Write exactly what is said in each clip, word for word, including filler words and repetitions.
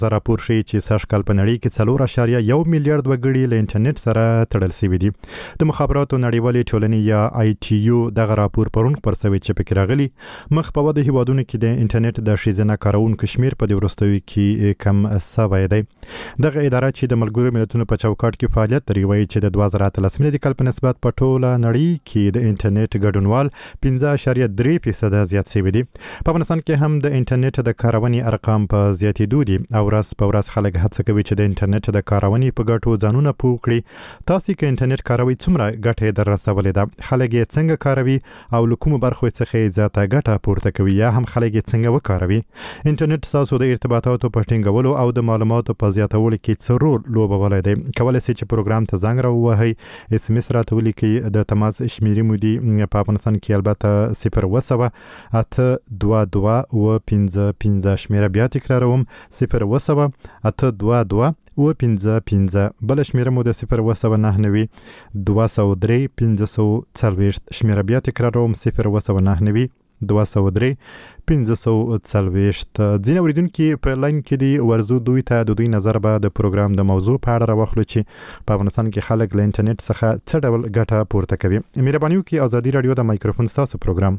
راپور ښیي چې سږ کال په نړۍ کې څلور اعشاریه یو میلیارډ وګړي له انټرنیټ سره تړل شوي دي. د مخابراتو نړیوالې ټولنې یا آی ټي یو دغه راپور پرون خپور شوی چې پکې راغلي مخ په وده هیوادونو کې د انټرنیټ د ښځینه کارونکو شمیر په دې وروستیو کې کم شوی دی. دغه اداره چې د ملګرو ملتونو په چوکاټ کې فعالیت لري وایي چې د دوه زره اتلس میلادي کال په نسبت په ټوله نړۍ کې د انټرنیټ ګډونوال پنځه اعشاریه درې فیصده زیات شوي دي. په افغانستان کې هم د انټرنیټ د کارونې ارقام په زیاتېدو دي او ورځ په ورځ خلک هڅه کوي چې د انټرنیټ د کارونې په ګټو ځانونه پوه کړي. تاسو کې انټرنیټ کاروي څومره ګټه در رسولې ده؟ خلک یې څنګه کاروي او له کومو برخو څخه زیاته ګټه پورته کوي یا هم خلک یې څنګه وکاروي؟ انټرنیټ تاسو د ارتباطاتو په ټینګولو او د معلوماتو په زیاتولو کې څه رول لوبولی دی؟ کولای شئ چې پروګرام ته زنګ راووهئ، اس ام اس راته ولیکئ. د تماس شمیرې مو دي په افغانستان کې البته صفر اوه سوه اته دوه دوه اوه پنځه پنځه شمیره بیا تکراروم صفر اوه سوه اته دوه دوه اوه پنځه پنځه. بل شمیره مو د صفر اوه سوه نهه نوي دوه سوه درې پنځه سوه څلوېښت شمیره بیا تکراروم صفر اوه سوه نهه نوي دوه سوه درې پنځه سوه څلوېښت. ځینې اورېدونکي په لاین کې دي، ورزو دوی ته د دوی نظر به د پروګرام د موضوع په اړه راواخلو چې په افغانستان کې خلک له انټرنیټ څخه څه ډول ګټه پورته کوي. مهرباني وکړئ ازادي راډیو د مایکروفون ستاسو پروګرام.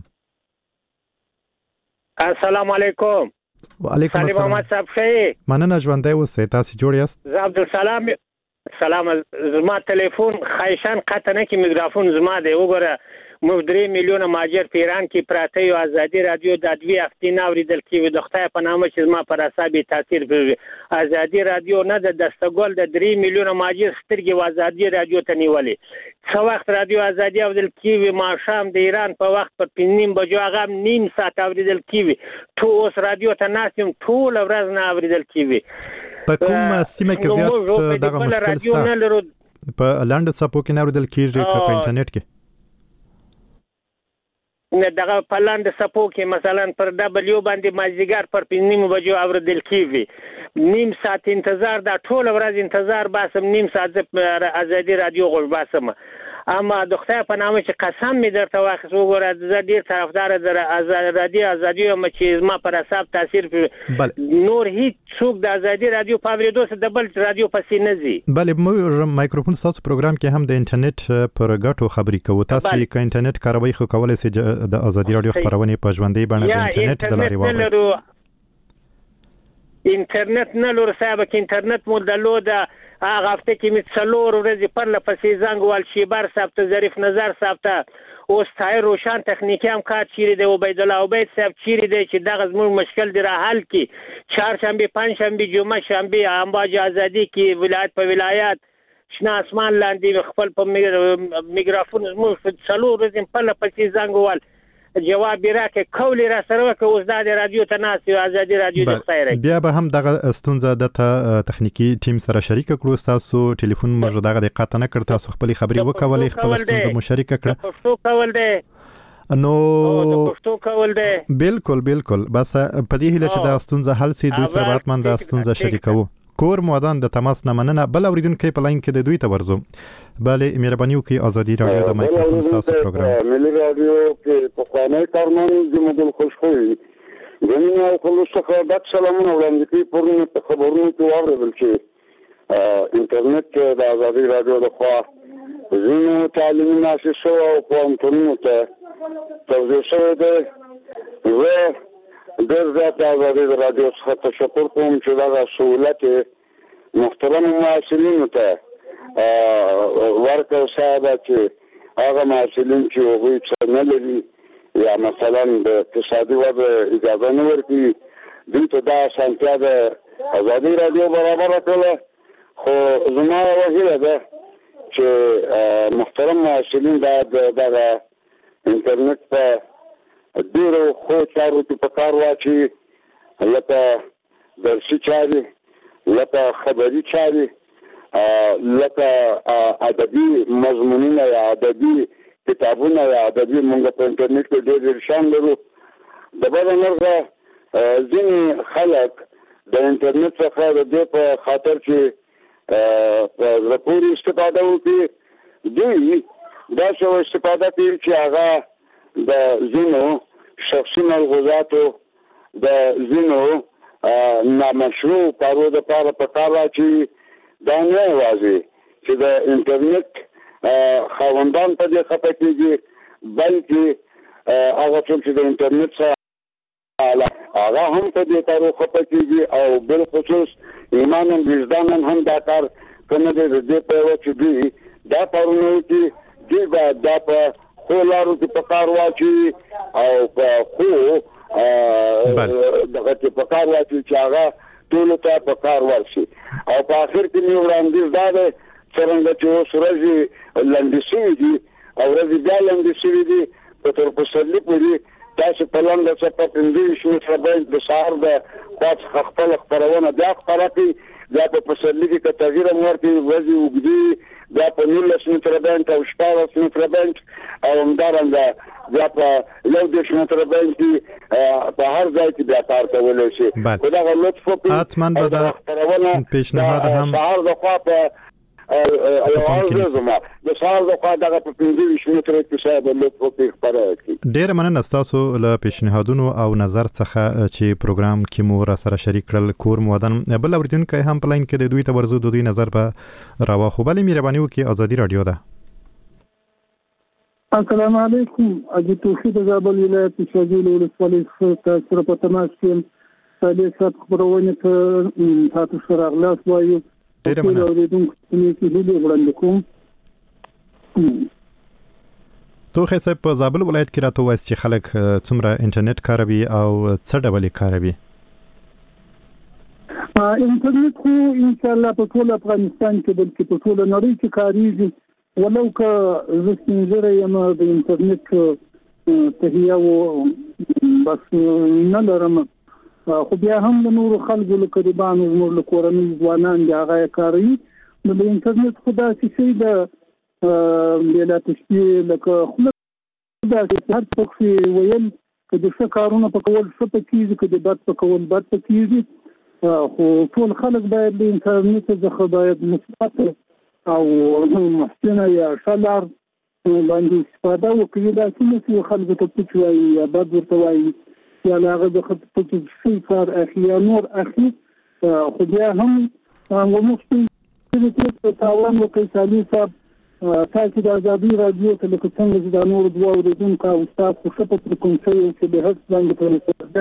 السلام علیکم. وعلیکم السلام. محمد صاحب ښه؟ مننه، ژوندی اوسئ. تاسو جوړ یاست؟ زه عبدالسلام. سلام. زما تلیفون خایشان قطع نه کې میکروفون زما دی. وګوره موږ درې میلیونه ماجر په ایران کې پراته یو. ازادي رادیو د دوی هفتې نه اورېدل کېږي. د خدای په نامه چې زما پر اعصاب تاثیر کوي. ازادي رادیو نه د دستګل د درې میلیونه ماجر سترګې و ازادي رادیو ته نیولې. څه وخت رادیو ازادي اورېدل کېږي؟ ماښام د ایران په وخت په پنځه نیم بجو هغه نیم ساعت اورېدل کېږي. ټول اوس رادیو ته ناست یم، ټوله ورځ نه اورېدل کېږي. په کوم سیمه کې زیات دغه مشکل شته؟ په لنډ څپو کې نه اورېدل کېږي که په انټرنیټ کې؟ نه، دغه په لاندې سپو کې مثلا پر ډبلیو باندې مازدیګر پر پنځه نیمو بجو اورېدل کېږي. نیم ساعت انتظار، دا ټوله ورځ انتظار باسم، نیم ساعت زه ازادي رادیو غوږ باسم. اما د خدای په نامه چې قسم مې درته واخیست، وګوره زه ډېر طرفدار د ازادي ازادي یم چې زما پر اعصاب تاثیر کوي. نور هیڅ څوک د ازادي رادیو په اورېدو سره د بل رادیو پسې نه ځي. بلې موږ مایکروفون ستاسو پروګرام کې هم د انټرنیټ پر ګټو خبرې کوو. تاسو که انټرنیټ کاروئ خو کولی شئ د ازادي رادیو خپرونې په ژوندۍ بڼه د انټرنیټ د لارې واورئ. انټرنیټ نه لرو صاحب، کې انټرنیټ مو درلوده. هغه هفته کې مې څلور ورځې پرله پسې زنګ وال شیبر صاحب ته، ظریف نظر صاحب ته، اوس طاهر روشن تخنیکي همکار چیرې دی، عبیدالله عبید صاحب چیرې دی چې دغه زموږ مشکل دی را حل کړي. چهارشنبې، پنجشنبې، جمعه، شنبې امواج ازادي کې ولایت په ولایت شنه اسمان لاندې خپل په میکروفون زموږ څلور ورځې پرله پسې زنګ وال جواب راکې کولی را سره وکړه. اوس دا د رادیو ته ناست یو، ازادي رادیو د خیر. بیا به هم دغه ستونزه د تخنیکي ټیم سره شریک کړو. تاسو ټلیفون موږ دغه د قطع نه کړ، تاسو خپل خبري وکولای، خپل ستونزه مو شریک کړه. پښتو کول دی نو پښتو کول دی. بالکل بالکل. بس په دې هیله چې دا ستونزه حل شي، دوی سره به من دا ستونزه شریکو. کور مودان د تماس نه مننه. بل اوریدونکو په لاین کې د دوی ته ورزو. بلې مهرباني وکړئ ازادي رادیو د مایکروفون تاسو پروګرام. ملي رادیو کې په خوانې کارمن زموږ خوشخوي غوښنه او خلک څخه د سلامونه وړاندې کوي. پرونه په خبرونو کې واورېدل چې انټرنیټ کې د ازادي رادیو د خوا زموږ تعلیمي مؤسسو او پوهنتونونو ته توضیح شوی دی. زه ډېر زیات ازادي رادیو څخه تشکر کوم چې دا سهولت محترم محصلینو ته ورکړ صاحب چې هغه محصلین چې هغوی څه نه لري یا مثلا د اقتصادي وضع اجازه نه ورکوي، دوی ته دا اسانتیا د ازادي رادیو برابره کړله. خو زما یوه هیله ده چې محترم محصلین باید دغه انټرنیټ په ډېرو ښو چارو کې په کار واچوي، لکه درسي چارې، لکه خبري چارې، لکه ادبي مضمونونه یا ادبي کتابونه یا ادبي موږ په انټرنیټ کې ډېر ډېر شان لرو. د بله مرغه ځینې خلک د انټرنیټ څخه د دې په خاطر چې په زړه پورې استفاده وکړي، دوی داسې یوه استفاده کوي چې هغه د ځینو شخصي ملغوظاتو، د ځینو نامشروع کارو د پاره په کار راځي دا نه وایي چې د انټرنیټ خوندان په دې خپه کېږي بلکې هغه چې د انټرنیټ سره هغه هم په دې کارو خپه کېږي او بل خصوص ایمان او وجدان هم دا کار کنه دې په وخت کې دا پرونه کې دی دا په خو لارو کې په کار واچي او په خو دغه چې په کار واچي چې هغه ټول ته په کار ورشي او په اخر کې نو وړاندیز دا ده څنګه چې اوس ورځي لاندې شوي دي او ورځي بیا لاندې شوي دي په تر پسرلي پورې تاسو په لاندې څه په پنځه متره باندې د سهار د خاص خپل خبرونه بیا خبره کوي دا په پسرلي کې تغییر ورته ورځي وګړي دا په نولس متره باندې او شپږ متره باندې او همدارنګه بیا په یو دېرش متره باندې په هر ځای کې بیا کار کولای شي خو دا لطف وکړئ حتماً به دا پیشنهاد هم سهار د خوا په او زما د سهار د خوا دغه په پنځه متره کې صاحب لطف وکړئ خبره کړئ. ډېر مننه تاسو له پیشنهادونو او نظر څخه چې پروګرام کې مو را سره شریک کړل کور مودن بل اوریدونکو هم په لاین کې د دوی تورزو د دوی نظر په راواخو بلې مهرباني وکړئ ازادي رادیو ده. السلام علیکم اجي توحید زابل ولایت شاجول ولسوالۍ سره په تماس کې د سات خبرونه ته تاسو سره اغلاس وایو ډېر مننه اوریدونکو کې دې وړاندې کوم. توخه صاحب په زابل ولایت کې راته وایي چې خلک څومره انټرنیټ کاروي او څه ډول کاروي؟ انټرنیټ خو ان شاء الله په ټول افغانستان کې بلکې په ټول نړۍ کې کاریږي ولو که زه څنګه یم د انټرنیټ تهیه و بس نه لرم خو بیا هم د نورو خلکو له قریبانو زموږ له کورنۍ ځوانان د هغه کاروي نو د انټرنیټ خو داسې شی ده بلا تشبیه لکه خو داسې هر څوک ویل که د ښه کارونه په کول ښه پکېږي که د بد په کول بد پکېږي خو ټول خلک باید د انټرنیټ څخه باید مثبت او محسنه یا شلار باندې استفاده وکړي دا چې خلکو ته پوښ وایي یا بد ورته وایي یا هغه د خپل پوښتنې کار اخی یا نور اخی خو بیا هم ومخته چې تاوان وکړي چې صاحب تاسو د ازادي رادیو ته لکه څنګه چې د نور دوه اوریدونکو او استاد خو په کوم څه چې به هڅه باندې کوي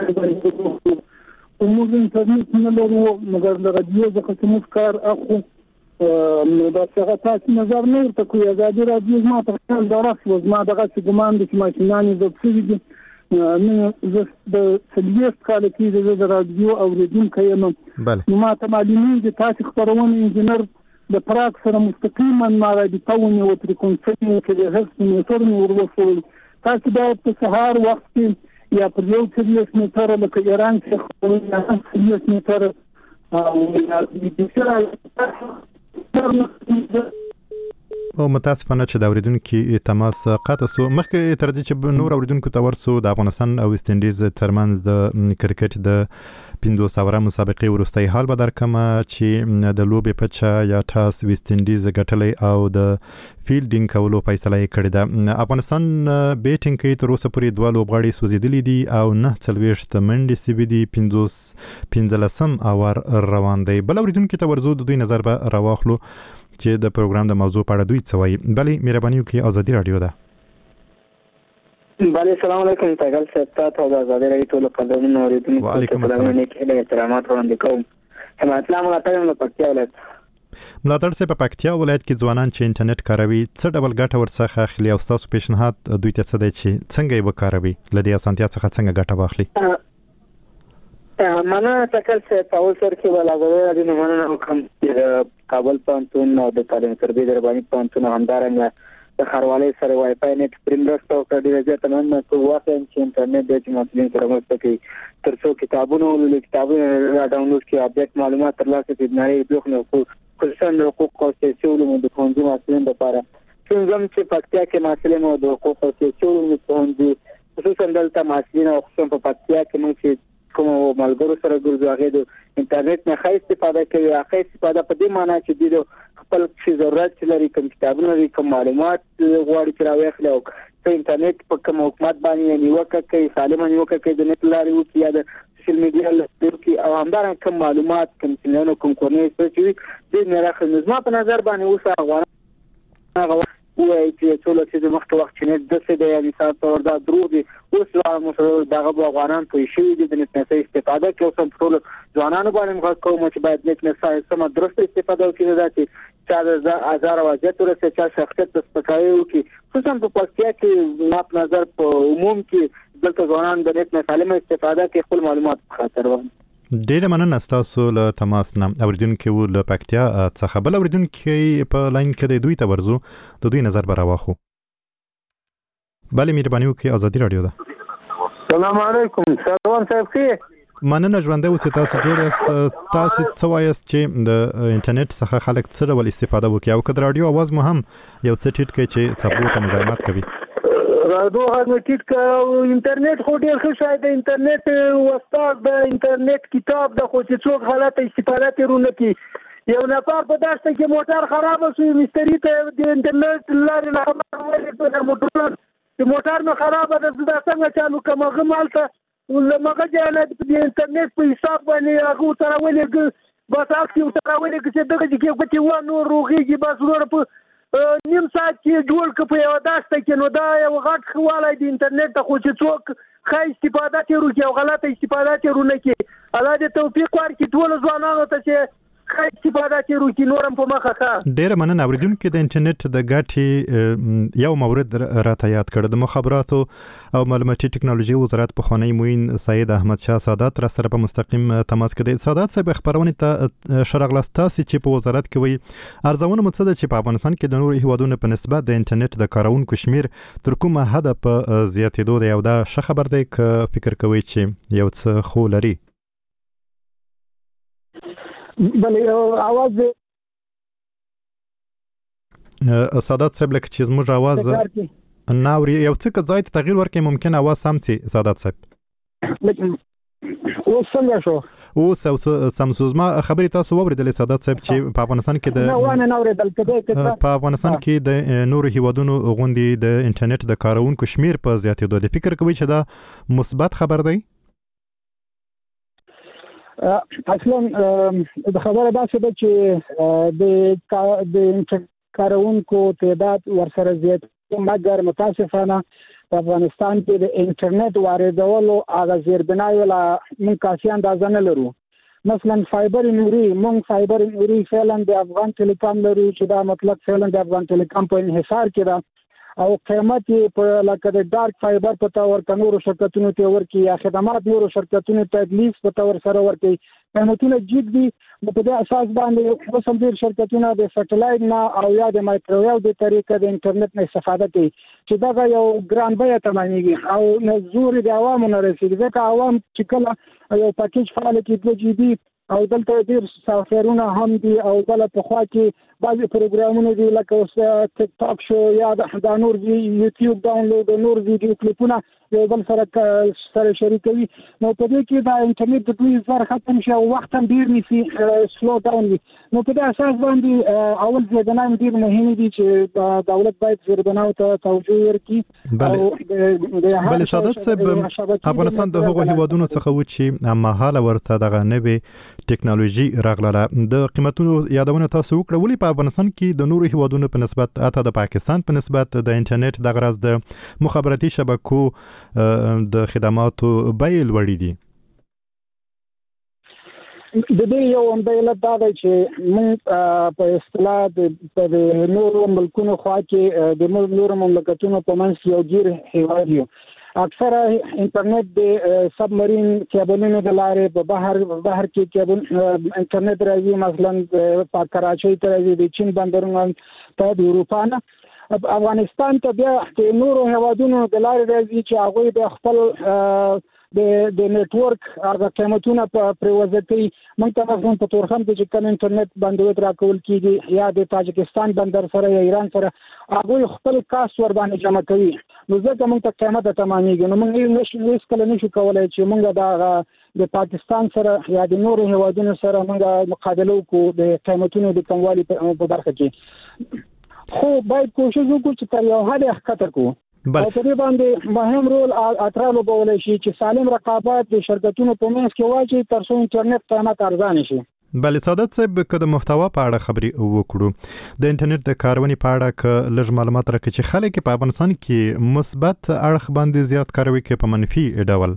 موږ انټرنیټ نه لرو مګر د رادیو څخه موږ کار اخو نو دا څنګه تاسو نظر نه ورته کوي ازادي رادیو ما په خپل درس و ما دغه ګمان د ماشینانو د څه دي نو زه د سلیت کال کې د رادیو اوریدونکو یم نو ما ته معلومه دي تاسو خبرونه انجنیر د پراک سره مستقیما ما را دي تاونی او تر کوم څه کې د هڅې موټر نور وصول تاسو باید په سهار وخت کې یا پر یو څلوېښت متره لکه ایران څخه څلوېښت متره او او متاسفانه چې د اوریدونکو تماس قطع سو مخکې تر دې چې نور اوریدونکو ته ورسو د افغانستان او ویسټ انډیز ترمنځ د کرکټ د پنځوس اوره مسابقې وروستۍ حال به درکم چې د لوبې پچا یا ټاس ویسټ انډیز ګټلې او د فیلډینګ کولو فیصله یې کړې ده. افغانستان بیټینګ کوي تر اوسه پورې دوه لوبغاړي سوځېدلي دي او نه څلوېښت منډې سوي دي پنځوس پنځلسم اور روان دی. بل اوریدونکو ته ورزو د دوی نظر به راواخلو چې د پروګرام د موضوع په اړه دوی څه وایي. بلې مهرباني وکړئ ازادي رادیو ده. بله السلام علیکم تاګل صاحب تاسو د ازادي رادیو ټول قدرمنو اوریدونکو وعلیکم السلام له احترامات وړاندې کوم. همت الله ملاتړ له پکتیا ولایت ملاتړ سه په پکتیا ولایت کې ځوانان چې انټرنیټ کاروي څه ډول ګټه ورڅخه اخلي او تاسو پیشنهاد دوی ته څه دی چې څنګه یې وکاروي لدی اسانتیا څخه څنګه ګټه واخلي؟ مانا تاګل صاحب په اول سر کې ولاغوي د مننه وکم کابل پانتون او د تعلیم تربیه درباني پانتون همدارنګه د خاروالۍ سره وای فای نت پرینټرز او کډی زیات نن کو واقع چې انټرنیټ د مسلمان سره مرسته کوي ترڅو کتابونو له کتابونو را ډاونلوډ کړي اپډیټ معلومات ترلاسه کړي نه یې دوه نو خصوصا د حقوق او سیاسي علومو د پوهنځي مسلمان لپاره څنګه چې پکتیا کې مسلمان او د حقوق او سیاسي علومو پوهنځي خصوصا دلته مسلمان او خصوصا په پکتیا کې موږ کوم ملګرو سره ګرځو هغه د انټرنیټ نه ښه استفاده کوي هغه استفاده په دې معنی چې د خپل څه ضرورت لري کوم کتابونه لري کوم معلومات غواړي چې راوخلي او په انټرنیټ په کوم حکومت باندې نیوکه کوي سالمه نیوکه کوي د نت لارې وکړي د سوشل میډیا لپاره کې او همدارنګه کوم معلومات کوم څنګه کوم کورنۍ چې د نراخ نظم په نظر باندې اوس هغه هغه وایي چې ټول چې د مخکې وخت چې د څه د مثال تور دا دروغ دي اوس لا مسله دغه افغانان په شي د نت نه استفاده کوي او ټول ځوانانو باندې موږ کوم چې باید نت نه سم درست استفاده وکړي دا چې دا هزار واجب ورسې چې شخصیت د سپکایو کې خصوصا په پاکستان کې ناپ نظر په عموم کې دلته ځوانان د نت نه سالم استفاده کوي خپل معلومات خاطر وایي. ډیره مننه تاسو له تماس نه اوریدونکو و له پکتیا څخه بل اوریدونکو په لاین کې د دوی ته ورزو د دوی نظر براواخو. بله مهرباني وکړئ ازادي رادیو ده. السلام علیکم سروان صاحب کې مننه ژوندې اوسئ تاسو جوړ یاست. تاسو څه وایاست چې د انټرنیټ څخه خلک څه ډول استفاده وکړي او که د رادیو اواز مو هم یو څه ټیټ کړي چې څپو ته مزاحمت کوي؟ رادیو هغه ټیټ کړه انټرنیټ خو ډیر ښه شای د انټرنیټ واسطه د انټرنیټ کتاب د خو چې څوک غلطه استفاده کوي کی یو نفر په داسته کې موټر خراب شو مستری ته د انټرنیټ لارې نه خبر د موټر د موټر نه خراب ده د څنګه چالو کوم غمالته ولمغه جاله د انټرنیټ په حساب باندې هغه سره ولې بس اکتیو سره ولې چې دغه کې کوتي و نو روغيږي بس ور په نیم ساعت کې جوړ ک په یو داسته کې نو دا یو غټ خواله د انټرنیټ ته خو چې څوک خای استفاده کوي او غلطه استفاده کوي نه کې الله دې توفیق ورکړي ټول ځوانانو ته چې خای استفاده کوي چې نورم په مخه ښه. ډیره مننه اوریدونکو د انټرنیټ د ګټې یو مورد راته یاد کړ. د مخابراتو او معلوماتي ټکنالوژي وزارت په خونی موین سید احمد شاه سادات را سره په مستقیم تماس کې دی. سادات صاحب خبرونه ته شرغلستاسي چې په وزارت کې وي ارزونه متصد چې په افغانستان کې د نورو هیوادونو په نسبت د انټرنیټ د کارونکو شمیر تر کومه حد په زیاتېدو دی او دا ښه خبر دی که فکر کوي چې یو څه خو لري؟ بله اواز سادات صاحب لکه چې زموږ اواز ناوري یو څه که ځای ته تغییر ورکړي ممکن اواز سم سي سادات صاحب. اوس څنګه شو؟ اوس او سمسوز ما خبرې تاسو واوریدلې سادات صاحب چې په افغانستان کې د نه ونه اوریدل کده په افغانستان کې د نورو هیوادونو غونډې د انټرنیټ د کارونکو شمیر په زیاتېدو دی. فکر کوي چې دا مثبت خبر دی؟ اصلا د خبره داسې ده چې د د کارونکو تعداد ورسره زیات مګر متاسفانه په افغانستان کې د انټرنیټ واردولو هغه زیربنای ولا موږ کافي اندازه نه لرو. مثلا فایبر نوري موږ فایبر نوري فعلا د افغان ټلیکام لرو چې دا مطلب فعلا د افغان ټلیکام په انحصار کې ده او قیمت په لکه د ډارک فایبر په تور کنورو شرکتونو ته ورکی یا خدمات نورو شرکتونو ته لیز په تور سره ورکی قیمتونه جګ دي. په دې اساس باندې اوس هم ډېر شرکتونه د سټلایټ نه او یا د مایکروویو د طریقې د انټرنیټ نه استفاده کوي چې دا یو ګران بیه تمامېږي او نزور د عوامو نه رسیږي ځکه عوام چې کله یو پاکیج فعال کې دوه جی بي او دلته ډېر سافټویرونه هم دي او بل په خوا کې بعضي پروګرامونه دي لکه اوس ټیک ټاک شو یا د نور دی یوټیوب ډاونلوډ نور ویډیو کلیپونه یو بل سره سره شریکوي. نو په دې کې د انټرنیټ د دوی زر ختم شي او وخت هم ډېر نیسي سلو ډاون وي. نو په دې اساس باندې اول زیربناوې ډېر مهم دي چې دولت باید زیربناو ته توجه ورکړي. بله سادات صاحب افغانستان د هغو هیوادونو څخه و چې مهاله ورته دغه نوې ټکنالوژي راغله. د قیمتونو یادونه تاسو وکړه ولې په افغانستان کې د نورو هیوادونو په نسبت اته د پاکستان په نسبت د انټرنیټ د غرض د مخابراتي شبکو د خدماتو بیې لوړې دي؟ د دې یو علت دا دی چې موږ په اصطلاح د نورو ملکونو خوا کې د نورو مملکتونو په منځ کې یو ګیر هیواد یو. اکثره انټرنیټ د سبمرین کیبلونو د لارې په بهر بهر کې کیبل انټرنیټ راځي مثلا په کراچۍ ته راځي د چین بندرونو ته د اروپا نه افغانستان ته بیا د نورو هیوادونو د لارې راځي چې هغوی د خپل د د نتورک هغه قیمتونه په پریوزه کوي. موږ ته مثلا په تورخم کې چې کوم انټرنیټ بندویت راکول کیږي یا د تاجکستان بندر سره یا ایران سره هغوی خپل کاست ور باندې جمع کوي نو ځکه موږ ته قیمت تمامېږي. نو موږ نشو هیڅ کله نشو کولای چې موږ دا د پاکستان سره یا د نورو هیوادونو سره موږ مقابله وکړو د قیمتونو د کموالي په برخه کې. خو باید کوشش وکړو چې تر یو حد ښکته کړو. او په دې باندې مهم رول اترالو بولای شي چې سالم رقابت د شرکتونو په منځ کې واچي تر څو انټرنیټ قیمت ارزانه شي. بله سعادت صاحب که د محتوا په اړه خبرې وکړو د انټرنیټ د کارونې په اړه که لږ معلومات راکړي چې خلک په افغانستان کې مثبت اړخ باندې زیات کاروي کې په منفي ډول؟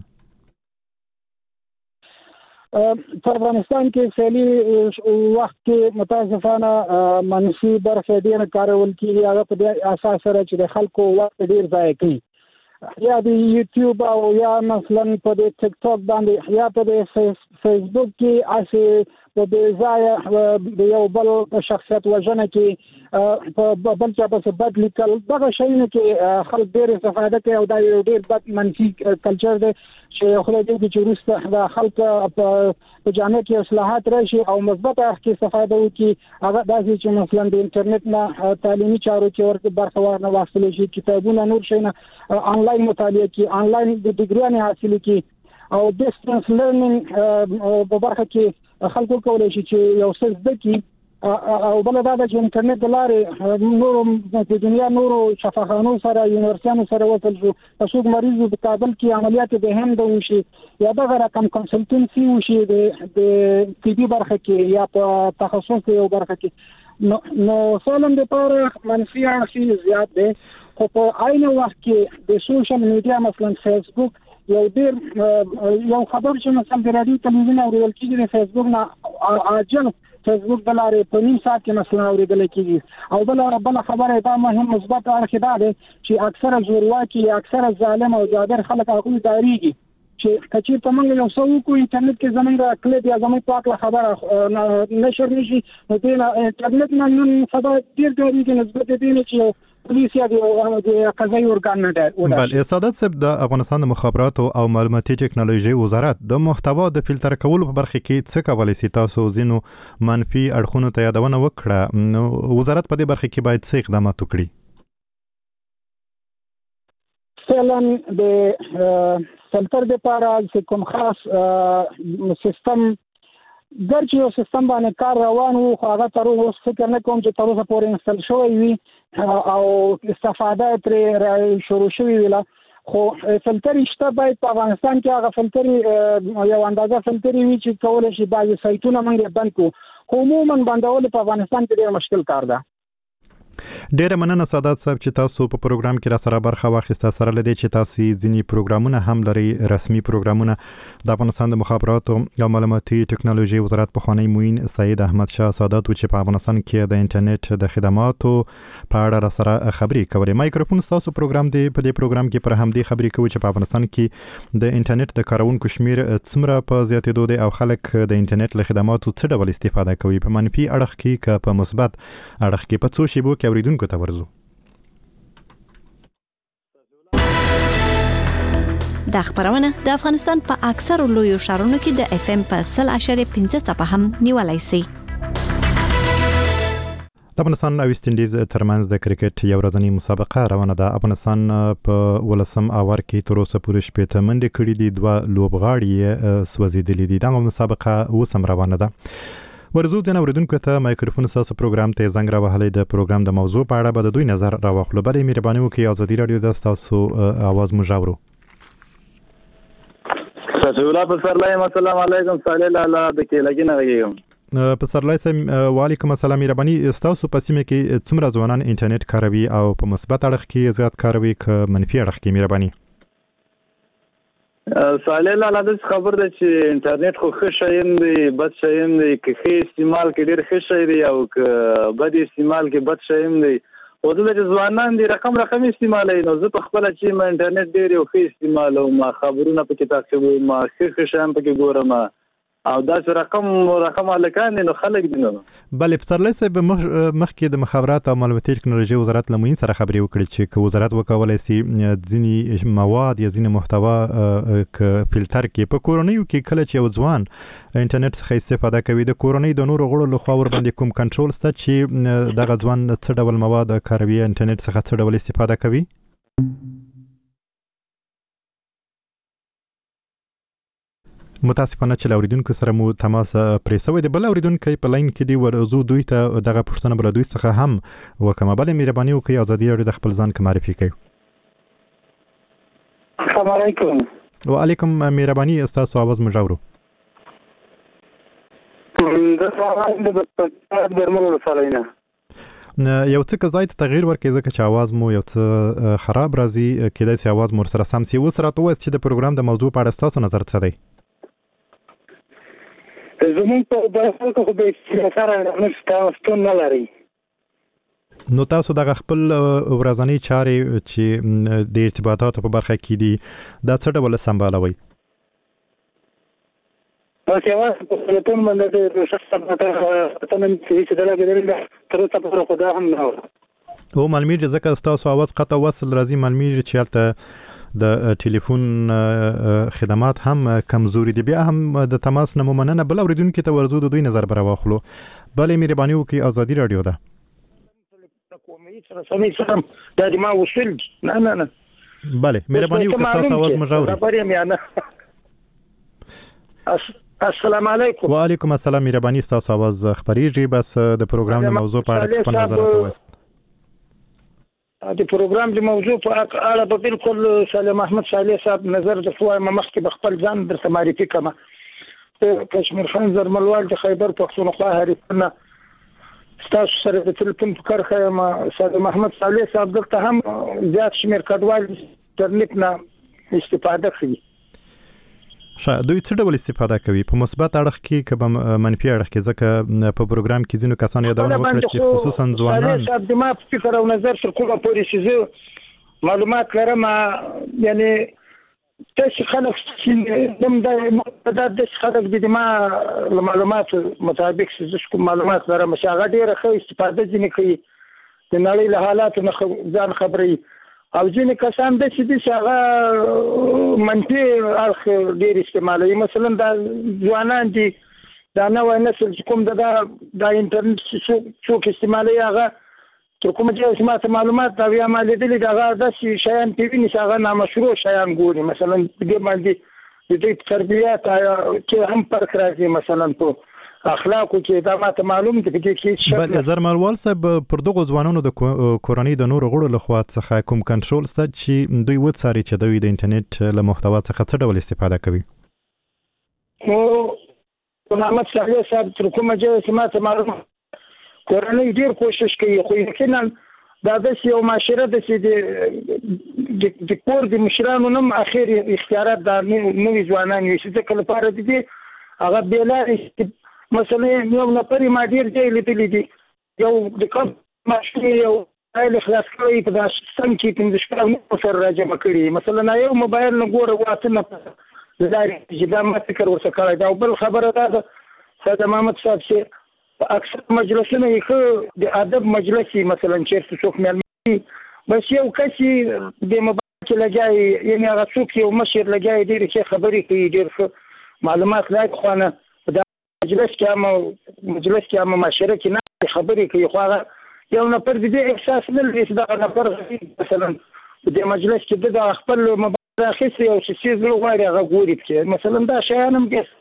په افغانستان کې فعلي وخت کې متاسفانه منفي برخه ډېر کارول کیږي هغه په دې اساس سره چې د خلکو وخت ډېر ضایع کوي یا د یوټیوب او یا مثلا په د ټیک ټاک باندې یا په د فیسبوک کې اسې په دې ځای د یو بل شخصیت وژنه کې په بل چا په بد لیکل دغه شیونه کې خلک ډېر استفاده کوي او دا یو ډېر بد منفي کلچر دی چې خو دې چې وروسته د خلک په جامعه کې اصلاحات راشي او مثبت اړخ استفاده وکړي هغه داسې چې مثلا د انټرنیټ نه تعلیمي چارو کې ورته برخه ورنه واخلي شي کتابونه نور شي نه آنلاین مطالعه کې آنلاین د ډیګریانې حاصل کې او ډیسټنس لرنینګ په برخه کې خلکو کولای شي چې یو څه زده کړي او بل دا چې انټرنیټ د لارې نور د دنیا نورو شفاخانو سره یونیورسيانو سره وصل شو تاسو مریض په کابل کې عملیات به هم د وشي یا د رقم کنسلټنسي وشي د طبي برخه کې یا په تخصص یو برخه کې نو نو سالم د پاره منفي اړخ زیات دي خو په عین وخت کې د سوشل میډیا مثلا فیسبوک یو ډیر یو خبر چې مثلا د رادیو تلویزیون اورېدل کېږي د فیسبوک نه اجل فیسبوک د لارې په نیم ساعت کې مثلا اورېدل کېږي او بل بل خبره دا مهم مثبت اړخ دا دی چې اکثره زورواکي اکثره ظالم او جابر خلک هغه داریږي چې کچیر ته موږ یو څو کو انټرنیټ کې زمونږ کلیپ یا زموږ پاک خبره نشر نشي نو د انټرنیټ نه نن سبا ډیر داریږي نسبت دې چې پولیس یا د قضایي ارګان نه ده. بل سعادت صاحب د افغانستان د مخابراتو او معلوماتي ټکنالوژي وزارت د محتوا د فلټر کولو په برخه کې څه کولای شي تاسو زینو منفي اړخونو ته یادونه وکړه نو وزارت په دې برخه کې باید څه اقدامات وکړي؟ فعلا د فلټر لپاره چې کوم خاص سیستم ګرځي یو سیستم باندې کار روان وو خو هغه تر اوسه فکر نه کوم چې تر اوسه پورې انسټال شوی وي او استفاده ترې شروع شوی ویلا خو فلټر شته باید په افغانستان کې هغه فلټر یو اندازه فلټر وي چې کولای شي بعضي سایتونه موږ بند کړو عموما بندول په افغانستان کې ډېر مشکل کار ده. ډیره مننه سعادت صاحب چې تاسو په پروګرام کې را سره برخه واخیسته سره لدی چې تاسو ځینی پروګرامونه هم لري رسمي پروګرامونه د افغانستان د مخابراتو او معلوماتي ټکنالوژي وزارت په خاني موین سید احمد شاه سادات چې په افغانستان کې د انټرنیټ د خدماتو په اړه را سره خبرې کولې. مایکروفون تاسو پروګرام دی په دې پروګرام کې پر هم دی خبرې کوي چې په افغانستان کې د انټرنیټ د کارونکو شمیر څومره په زیاتېدو دی او خلک د انټرنیټ له خدماتو څه ډول استفاده کوي په منفي اړخ کې که په مثبت اړخ کې په څو شیبو کې اوریدونکو ته ورزو. دا خبرونه د افغانستان په اکثرو لویو ښارونو کې د اف ام په صفر اشاریه پنځه څپه هم نیولای شي. د افغانستان او ویسټ انډیز ترمنځ د کرکټ یو ورځنی مسابقه روانه ده. افغانستان په ولسم اوور کې تر اوسه پورې شپږ منډې کړې دي، دوه لوبغاړي سوځېدلي دي. دا مسابقه اوس هم روانه ده. ورزو د اوریدونکو ته مایکروفون تاسو پروګرام ته زنګ راوهلې د پروګرام د موضوع په اړه به د دوی نظر راوخلو. بلې مهرباني وکړئ ازادي رادیو د تاسو आवाज مجاورو. سلام پسرلای السلام علیکم صلی الله علیه د کې لګینه غږیږم. پسرلای سم وعلیکم السلام. مهرباني تاسو په سیمه کې څومره ځوانان انټرنیټ کاروي او په مثبت اړخ کې زیات کاروي که منفي اړخ کې؟ مهرباني صالح الله د خبر ده چې انټرنیټ خو ښه شاین دی بد شاین دی که ښه استعمال کې ډېر ښه شای دی او که بد استعمال کې بد شاین دی. او د ځوانان دی رقم رقم استعمالوي نو زه په خپله چې ما انټرنیټ ډېر یو ښه استعمالوم، ما خبرونه پکې تعقیبوم، ما ښه ښه شیان پکې ګورم او داسې رقم رقم هلکان دي نو خلک دي. نو بلې پسرلی صاحب مخکې د مخابرات او معلوماتي ټکنالوژي وزارت له معین سره خبرې وکړې چې که وزارت وکولی سي ځینې مواد یا ځینې محتوا که فلټر کړي. په کورنیو کې کله چې یو ځوان انټرنیټ څخه استفاده کوي د کورنۍ د نورو غړو لخوا ورباندې کوم کنټرول شته چې دغه ځوان څه ډول مواد کاروي، انټرنیټ څخه څه ډول استفاده کوي؟ متاسفانه چې اوریدونکو سره مو تماس پرې شوی دی. بل اوریدونکو په لاین کې دی ورزو دوی ته دغه پوښتنه بل دوی څخه هم وکم. بل مهرباني وکړئ ازادي رادیو د خپل ځان معرفي کړئ. السلام علیکم. وعلیکم مهرباني تاسو आवाज مجاورو. د سوال د درملو لپاره نه یو څه کزای ته تغییر ورکړي ځکه چې आवाज مو یو څه خراب راځي کېدای شي आवाज مو سره سم سي. اوس راته وایي چې د پروګرام د موضوع په اړه تاسو نظر څه دی؟ زموږ په برخه کې به سره نشته نه لري. نو تاسو د خپل ورځنی چارې چې د ارتباطاتو په برخه کې دي دا څه ډول سمبالوي؟ بس یوازې په تلیفون باندې د شخص په تنه چې دا لګیدل تر اوسه په خدا هم نه او معلومیږي ځکه تاسو आवाज قطع وصل راځي. معلومیږي چې هلته د ټلیفون خدمات هم کمزوري دي. بیا هم د تماس نه مننه. بل اوریدونکو ته ورزو د دوی نظر بر واخلو. بلې مهرباني وکړئ. ازادي رادیو ده. سمي سلام دا دي ما وصل نه نه نه بله مهرباني وکړئ. تاسو आवाज مجاوري. خبرې مې نه السلام علیکم. وعلیکم السلام. مهرباني تاسو आवाज خبريږي. بس د پروګرام د موضوع په اړه خپل نظر راوست. د پروګرام د موضوع په اړه به بالکل سلام احمد صالح صاحب نظر د فوای مخکې بخپل ځان درته معرفي کما کشمیر خان زرملوال د خیبر پښتونخوا هریپنه تاسو سره د ټلیفون په کارخه ما سلام احمد صالح صاحب دلته هم زیات شمیر کډوال انټرنیټ نه استفاده کوي. ښه دوی څه ډول استفاده کوي؟ په مثبت اړخ کې که په منفي اړخ کې؟ ځکه په پروګرام کې ځینو کسانو یادونه وکړه چې خصوصا ځوانان صاحب د ما فکر او نظر تر کومه پورې چې معلومات لرم یعنی تاسو خلک چې دم د د خلک د ما معلومات مطابق چې کوم معلومات لرم چې هغه ډیره ښه استفاده ځینې کوي د نړۍ له حالاتو نه ځان خبري او ځینې کسان د چې د هغه منفي اړخ ډیر استعمالوي. مثلا دا ځوانان دي دا نوی نسل چې کوم د د انټرنیټ څوک استعمالوي هغه تر کومه چې ما ته معلومات دا بیا ما لیدلي دا هغه داسې شیان پې ویني چې هغه نامشروع شیان ګوري. مثلا دې باندې د دوی تربیات کې هم فرق راځي. مثلا په اخلاقو کې دا ماته معلوم دي چې بل زرملوال صاحب پر دغه ځوانانو د کورنۍ د نورو غړو لخوا څخه کوم کنټرول سته چې دوی وڅاري چې دوی د انټرنیټ له محتوا څخه څه ډول استفاده کوي؟ نو محمد صالح صاحب تر کومه چې ماته معلوم کورنۍ ډیر کوشش کوي خو یقینا دا د یو معاشره د چې د کور د مشرانو نم اخر اختیارات د نوې ځوانان وي چې کله لپاره دي هغه بیلاري. مثلا یو نفر ما ډیر ځای لیدلی دي یو د کوم ماشین یو فایل خلاص کړی په داسې څنګه چې پنځه شپږ سره راجمع کړي. مثلا یو موبایل نه ګوره واته نه لاري چې دا ما فکر ورسره کړی دا. بل خبره ده ساده محمد صاحب چې اکثر مجلسونه یې د ادب مجلس مثلا چیرته څوک مېلمه بس یو کسي د موبایل کې لګای یعنی هغه څوک یو مشر لګای ډیر ښه خبرې کوي ډیر معلومات لایق خو نه مجلس کې هم مجلس کې هم معاشره کې نه خبرې کوي خو هغه یو نفر دې احساس نه لري چې دا نفر مثلا د مجلس کې د خپل موبایل اخیستي او چې څه زړه غواړي هغه ګوري کې مثلا دا شیان هم کې.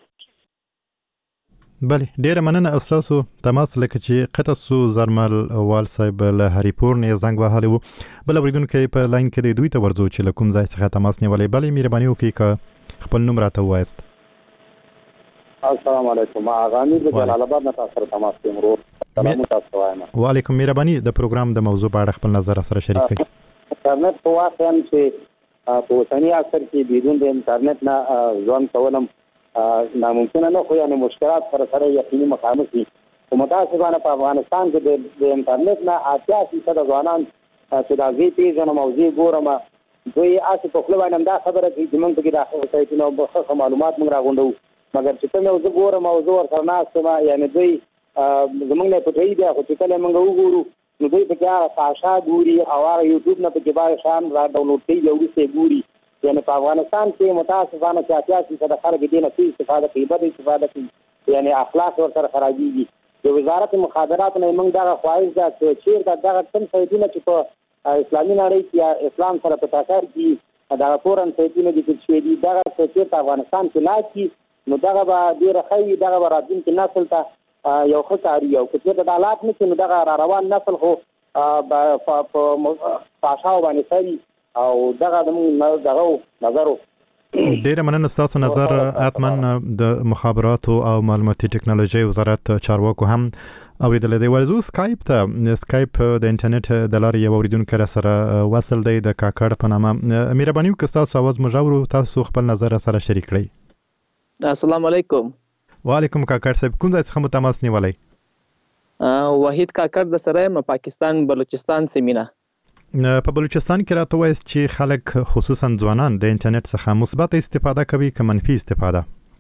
بله ډیره مننه استاسو تماس لکه چې قطع سو زرمل وال صاحب له هریپور نه زنګ وهلی وو. بل اوریدونکو په لاین کې د دوی ته ورځو چې لکم ځای څخه تماس نیولې. بلې مهرباني وکړئ که خپل نوم راته ووایاست. السلام علیکم. اغانی د جلال آباد نه تاسو تماس کوم ورو. سلام تاسو وایم. وعلیکم. مهرباني د پروګرام د موضوع په اړه خپل نظر سره شریک کړئ. انټرنیټ په واقع هم چې په اوسنی عصر کې بدون د انټرنیټ نه ځوان کولم ناممکن نه خو یعنی مشکلات پر سره یقیني مخامخ دي. په متاسفانه په افغانستان کې د انټرنیټ نه اتیا فیصد ځوانان چې د وی پی ځنه موضوع ګورم دوی اسې په خپل باندې دا خبره کوي چې موږ کې داخله سایت نو بخښه معلومات موږ راغونډو مګر چې کوم موضوع ګورم موضوع سره ناسمه یعنی دوی زمونږ نه پټوي بیا خو چې کله موږ وګورو نو دوی په هغه فاشا ګوري او هغه یوټیوب نه په کې بار شان را ډاونلوډ کوي یو څه ګوري. یعنی په افغانستان کې متاسفانه چې اتیا فیصد خلک دې نه استفاده کوي بد استفاده کوي یعنی اخلاق ورسره خرابېږي. د وزارت مخابرات نه موږ دا خواهش ده چې چیرته دغه څه سایتونه چې په اسلامي نړۍ کې اسلام سره په تاثیر کې دا پورن سایتونه دي چې دي دا چې افغانستان کې لاکي نو دغه به ډیره ښه دغه به راتلونکي نسل ته یو ښه کاري او که چېرته دا حالات نه کړي نو دغه را روان نسل خو په فاشاو باندې سري او دغه د دغه نظر ډیره مننه ستاسو نظر اتمن د مخابراتو او معلوماتي ټکنالوژي وزارت چارواکو هم اوریدل دی. ورزو سکایپ ته سکایپ د انټرنیټ د لارې یو اوریدونکو سره وصل دی د کاکړ په نامه. مهرباني وکړئ تاسو आवाज مجاورو تاسو خپل نظر سره شریک کړئ. السلام علیکم. وعلیکم کاکړ صاحب کوم ځای څخه تماس نیولای؟ وحید کاکړ د سره م پاکستان بلوچستان سیمینه. په بلوچستان کې راته وایي چې خلک خصوصا ځوانان د انټرنیټ څخه مثبت استفاده کوي که منفي استفاده؟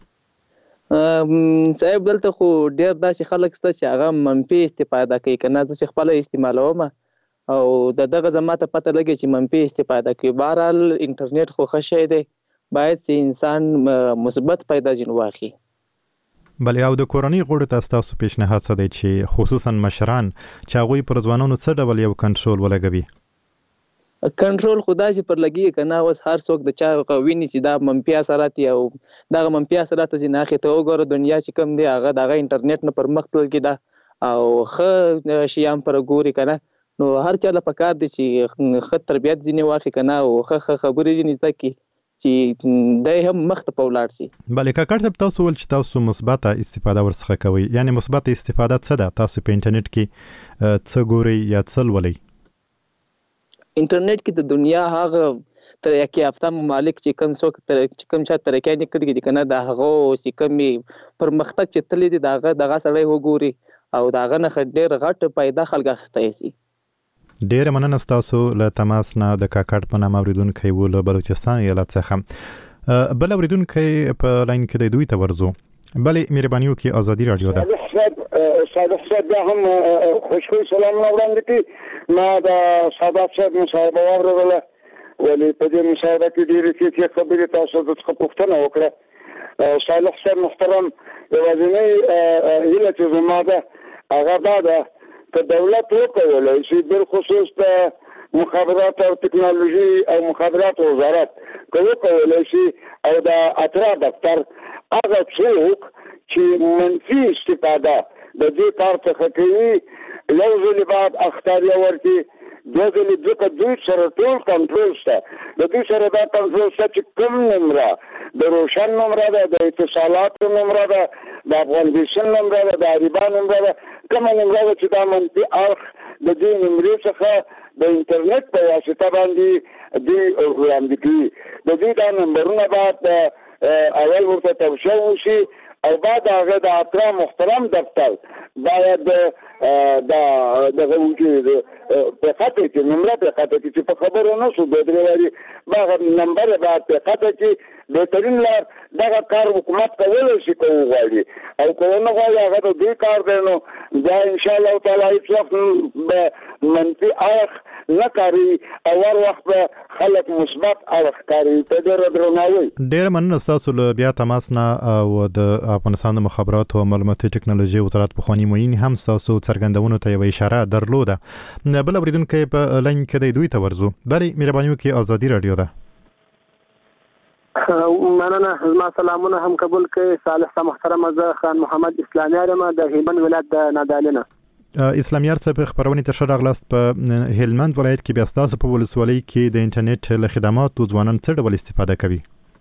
صاحب دلته خو ډیر داسې خلک شته چې هغه منفي استفاده کوي، که نه زه خپله استعمالوم او د دغه زما ته پته لګي چې منفي استفاده کوي. بهرحال انټرنیټ خو ښه شی دی، باید چې انسان مثبت فایده ځینې واخلي. بلې او د کورنۍ غړو ته ستاسو پیشنهاد څه دی چې خصوصا مشران چې هغوی پر ځوانانو څه ډول یو کنټرول ولګوي؟ کنټرول خدا چې پر لګي کنه اوس هر څوک د چا قویني چې دا منفي اثرات او دغه منفي اثرات چې نه اخته وګوره دنیا چې کم دی هغه دغه انټرنیټ نه پر مخ تلګي دا او خ شیام پر ګوري کنه نو هر چا له پکار دي چې خ تربيت ځینې واخی کنه او خ خبرې ځینې ځکه چې دای هم مخ ته پولاړ شي. بلې کاکړ ته تاسو ول چې تاسو مثبت استفاده ورڅخه کوي، یعنی مثبت استفاده څه ده؟ تاسو په انټرنیټ کې څه ګوري یا څه ولولئ؟ انټرنیټ کې د دنیا هغه ترقی یافته ممالک چې کوم څوک چې کوم چا ترقی نه کړي دي کنه د هغه چې کوم پرمختګ چې تللی دي دغه دغه سړی وګوري او دغه نه ډېر غټ پیدا خلک اخیستی شي. ډېر مننه ستاسو له تماس نه د کاکړ په نامه اوریدونکی و له بلوچستان ایالت څخه. بل اوریدونکی په لاین کې دی دوی ته ورځو. بلې مهرباني وکړئ ازادي رادیو ده. صادق صاحب دا هم خوشخوی سلامونه وړاندې کړي. ما د صادق صاحب مصاحبه واورېدله ولې په دې مصاحبه کې ډېرې ښې خبرې تاسو څخه پوښتنه وکړه. صالح صاحب محترم یوازینۍ هیله چې زما ده هغه دا ده که دولت وکولی شي بالخصوص د مخابرات او ټکنالوژي او مخابرات وزارت که وکولی شي او د اترا دفتر هغه څوک چې منفي استفاده د دې کار څخه کوي یو ځلې بعد اختاریه ورکړي، دوه ځلې ځکه دوی سره ټول کنټرول شته. د دوی سره دا کنټرول شته چې کوم نمره د روشن نمره ده، د اتصالاتو نمره ده، د افغانستان نمره ده، د عربا نمره ده، کومه نمره ده چې دا منفي اړخ د دې نمرې څخه د انټرنیټ په واسطه باندې دوی وړاندې کوي. د دوی دا نمبرونه باید اول ورته توشیح وشي او بعد هغه د اترا محترم دفتر باید دا دغه وکړي په خاطر کې نمبر په خاطر کې چې په خبرو نه شو د درېوالي باغ نمبر باید په خاطر کې بهترین لار دغه کار حکومت کولای شي کوي غواړي او کوي نه غواړي هغه د دې کار دی نو دا ان شاء الله تعالی هیڅ وخت به منفي اړخ نه کاری او هر وخت به خلک مثبت اړخ کاری. ته ډېر درناوی. ډېر مننه ستاسو له بیا تماس نه او د افغانستان د مخابراتو او معلوماتي ټکنالوژي وزارت پخواني معین هم ستاسو څرګندونو ته یوه اشاره درلوده. بل اوریدونکی په لاین کې دی دوی ته ورځو. بلې مهرباني وکړئ ازادي رادیو ده. مننه. زما سلامونه هم قبول کړئ. صالح صاحب محترم زه خان محمد اسلامیار یم د هلمند ولایت د نادالینه. اسلامیار صاحب خبرونه ته ښه راغلاست. په هلمند ولایت کې بیا ستاسو په ولسوالۍ کې د انټرنیټ له خدماتو ځوانان څه ډول استفاده کوي؟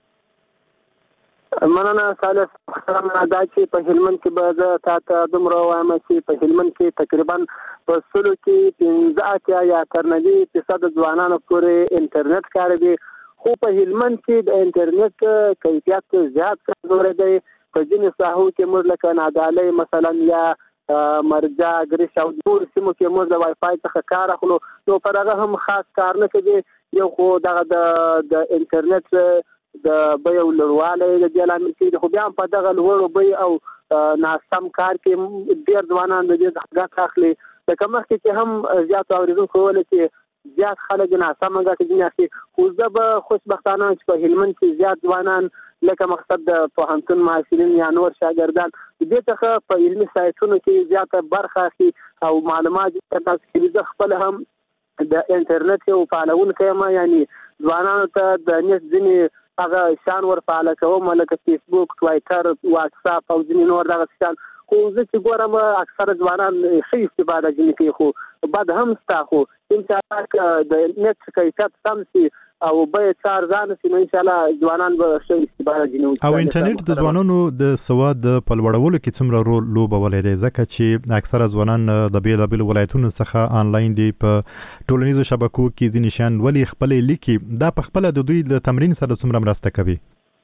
مننه صالح محترم. دا چې په هلمند کې به زه تاته دومره وایم چې په هلمند کې تقریبا په سلو کې پنځه اتیا یا تر نوي فیصد ځوانانو پورې انټرنیټ کاروي. خو په هلمند کې د انټرنیټ کیفیت زیات کمزوری دی. په ځینې ساحو کې موږ لکه نادالۍ مثلا یا مرجع ګریش او نور سیمو کې موږ د وای فای څخه کار اخلو نو پر هغه هم خاص کار نه کوي. یو خو دغه د انټرنیټ د بیو لوړوالی د دې لامل کېږي، خو بیا هم په دغه لوړو بیو او ناسم کار کې ډېر ځوانان د دې څخه ګټه اخلي. لکه مخکې چې هم زیات اورېدونکو وویل چې زیات خلک ناسمه ګټه ځینې اخلي، خو زه به خوشبختانه چې په هلمند کې زیات ځوانان لکه مقصد د پوهنتون محصلین یا نور شاګردان دې څخه په علمي سایټونو کې زیاته برخه اخلي او معلومات ترلاسه کوي. زه خپل هم د انټرنیټ یو فعالونکی یم، یعنی ځوانانو ته د نیټ ځینې هغه شیان ور فعاله کوم لکه فیسبوک، ټویټر، واټساپ او ځینې نور دغه شیان. خو زه چې ګورم اکثره ځوانان ښه استفاده ځینې کوي، خو بد هم شته. خو ان شاء الله د نت کیفیت سم شي او به څار ځان سي ان شاء الله ځوانان به ښه استفاده جنو. او انټرنیټ د ځوانانو د سواد په لوړولو کې څومره رول لوبولای دی ځکه چې اکثره ځوانان د بیلابل ولایتونو څخه آنلاین دي په ټولنیزو شبکو کې ځینې شیان ولې خپل لیکي دا په خپل د دوی د تمرین سره څومره مرسته کوي؟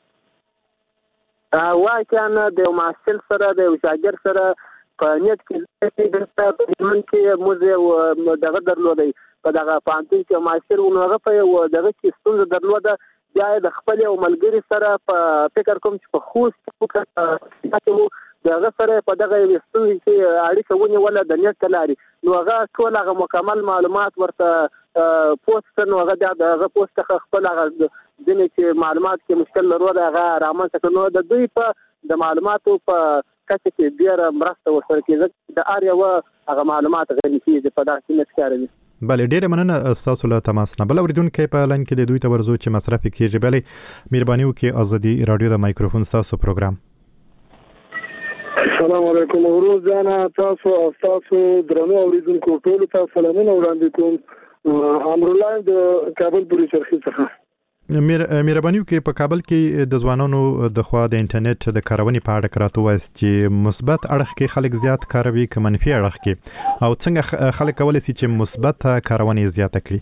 وای کنه د محصل سره د شاګرد سره په نیت کې د تمرین کې موزه دغه درلودي په دغه پانتون کې ماستر ونغه په یو دغه کې ستونزه درلوده بیا د خپل یو ملګری سره په فکر کوم چې په خوست کې دغه سره په دغه ستونزه کې اړیکه ونی ولا د نیت لاري نو هغه ټول هغه مکمل معلومات ورته پوسټ نو هغه دغه پوسټ خپل هغه دنه چې معلومات کې مشکل لري هغه رامنځته نو د دوی په د معلوماتو په کچه کې ډیر مرسته ورسره کېږي د اړ یو هغه معلومات غوښتل کېږي په داسې نت کاروي. بله ډیره مننه تاسو له تماس نه. بل اوریدونکو په لاین کې د دوی ته ورزو چې مصرف کیږي. بله مهرباني وکړئ ازادي رادیو د مایکروفون تاسو پروګرام. السلام علیکم ورو ځانا تاسو او تاسو درنو اوریدونکو ټول ته سلامونه وړاندې کوم. امرالله د کابل پولیس چرخي څخه. مهرباني وکړئ په کابل کې د ځوانانو د خوا د انټرنیټ د کارونې په اړه راته ووایاست چې مثبت اړخ کې خلک زیات کاروي که منفي اړخ کې او څنګه خلک کولی شي چې مثبت کارونه زیاته کړي؟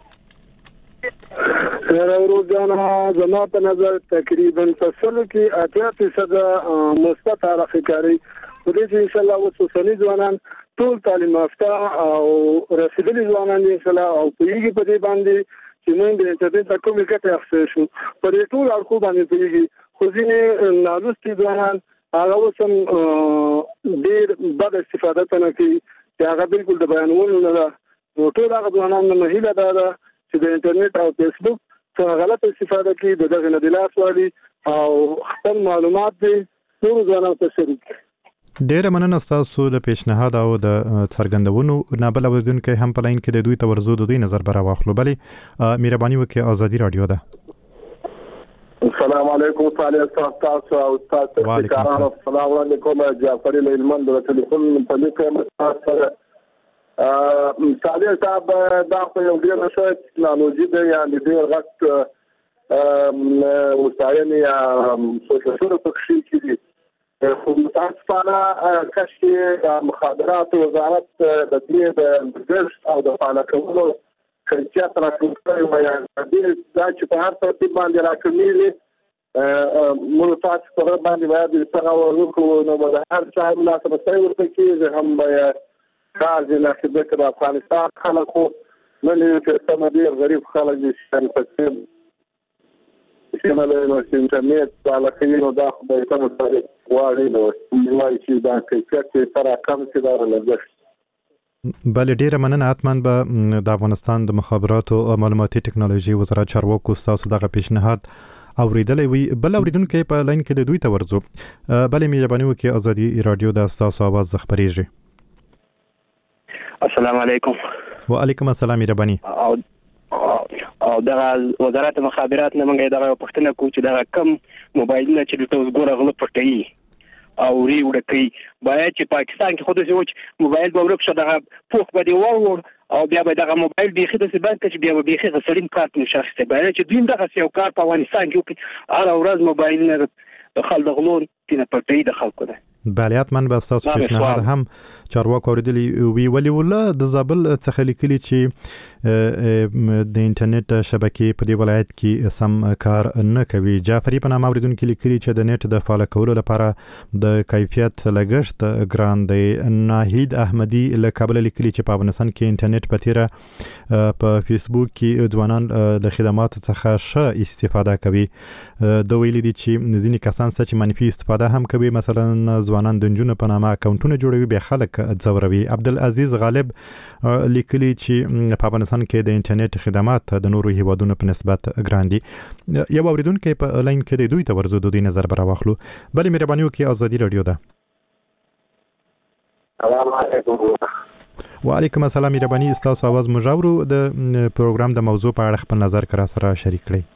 روزانه زما په نظر تقریبا په سلو کې اتیا فیصده مثبت اړخ کوي په دې چې ان شاء الله وسوسنی ځوانان ټول تعلیم یافته او رسیدلي ځوانان ان شاء الله او پیږي په دې باندې چې موږ د انټرنیټ د کومې ګټې اخیستل شو په دې ټول اړخو باندې پیږي خو ځینې نالوستي ځوانان هغه اوس هم ډېر بد استفاده نه کوي چې هغه بالکل د بیانولو نه ده. نو ټول هغه ځوانان نه هیله دا ده چې د انټرنیټ او فیسبوک څخه غلط استفاده کوي د دغه نه د لاس والي او خپل معلومات دي ټول ځوانان ته شریک کړي. ډیره مننه تاسو د پیشنهاد او د څرګندونو نه. بل اوریدونکو هم په لاین کې د دوی ته ورزو د دوی نظر برا واخلو. بلې مهرباني وکړئ ازادي رادیو ده. السلام علیکم صالح تاسو او تاسو کارانو السلام علیکم جعفر الهلمند د ټلیفون په لیکه تاسو صالح صاحب دا په یو ډیر ښه ټکنالوژي ده یعنی ډیر غټ وسایل یا سوشل پکشي کې خو متاسفانه کشکې د مخابراتو وزارت د دې د ګرځ او د فعال کولو کیفیت راټول وي د دا چې په هر ترتیب باندې راکړي موږ تاسو په باندې باید څنګه ورکو نو د هر چا لا سره ورته کېږي هم به کار د خدمت د افغانستان خلکو نه چې سم ډیر غریب خلک دي چې په شمال انټرنیټ علاقه نو دا خو به کوم څه واړی نو وایي چې دا کیفیت سره کم څه دار لګښت. بل ډیره مننه. اتمن به د افغانستان د مخابراتو او معلوماتي ټکنالوژي وزارت چارواکو تاسو دغه پیشنهاد اوریدلې وي. بل اوریدونکو په لاین کې د دوی ته ورزو. بل مهرباني وکړئ ازادي رادیو د تاسو आवाज خبريږي. السلام علیکم. وعلیکم السلام مهرباني. او دغه وزارت مخابرات نه موږ دغه پښتنه کو چې دغه کم موبایلونه چې تاسو ګوره غلط پټي او ری وړکې باید چې پاکستان کې خود څه وچ موبایل به ورک شو دغه پوخ به دی وور او بیا به دغه موبایل بيخي د سبا چې بیا به بيخي غسلین کارت نشخصه باید چې دوی دغه یو کار په افغانستان کې هر ورځ موبایل نه خلک غلون تینه پټي د خلکو ده. بالیات من به تاسو پیشنهاد هم چارواکو اوریدلی وی ولی ولا د زابل څخه لیکلي چې د انټرنیټ شبکې په دې ولایت کې سم کار نه کوي. جعفری په نامه اوریدونکو لیکلي چې د نت د فعال کولو لپاره د کیفیت لګښت ګران دی. ناهید احمدی له کابل لیکلي چې په افغانستان کې انټرنیټ په تیره په فیسبوک کې ځوانان د خدماتو څخه ښه استفاده کوي. د ویلي دي چې ځینې کسان چې منفي استفاده هم کوي مثلا ځوانان د جنونو په نامه اکاونټونه جوړوي بیا خلک ځوروي. عبدالعزیز غالب لیکلي چې په افغانستان کې د انټرنیټ خدمات د نورو هیوادونو په نسبت ګران دي. یو اوریدونکو په لاین کې د دوی ته ورزو د دوی نظر برا واخلو. بل مهرباني وکړئ ازادي رادیو ده. السلام علیکم. وعلیکم السلام مهرباني تاسو आवाज مجاورو د پروګرام د موضوع په اړه خپل نظر کرا سره شریک کړئ.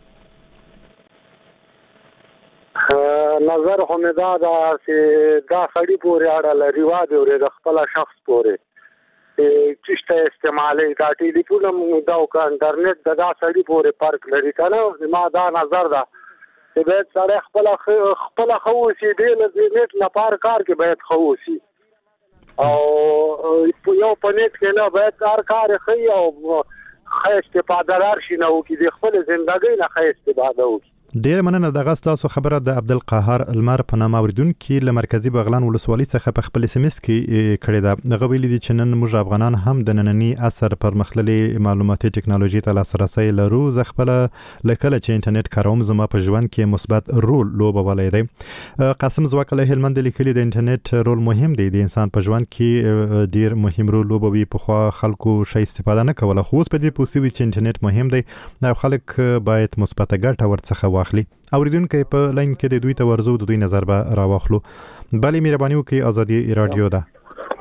نظر خو مې دا ده چې دا سړي پورې اړه لري واده ورې د خپل شخص پورې چشته استعمالي دا ټلیفون هم دا او انټرنیټ دا سړي پورې فرق لري کنه ما دا نظر ده چې باید سړی خپل خپل خووسی دی له نت نه پار کار کې باید خووسی او یو په نت کې نه باید کار کار خي او خې استفاده لار شي نو کې د خپل ژوندۍ نه خې استفاده وکړي. ډیر مننه دغه تاسو خبره د عبدالقاهر المر په نامه اوریدونکو له مرکزی بغلان ولسوالۍ څخه په خپل سیمس کې کړی دا دغه ویلي دي چې نن موږ افغانان هم د نننی عصر پرمختللي معلوماتي ټکنالوژي ته لاسرسي لرو. زه خپل لکه چې انټرنیټ کاروم زما په ژوند کې مثبت رول لوبولی دی. قاسم زواکله هلمند لیکلي د انټرنیټ رول مهم دی د انسان په ژوند کې ډیر مهم رول لوبوي. په خو خلکو شي استفاده نه کوله خو اوس په دې پوسوي چې انټرنیټ مهم دی نو خلک باید مثبت ګټه ورڅخه واخلي. اوریدونکو په لاین کې د دوی ته ورزو د دوی نظر به راوخلو. بلې مهرباني وکړئ ازادي رادیو ده.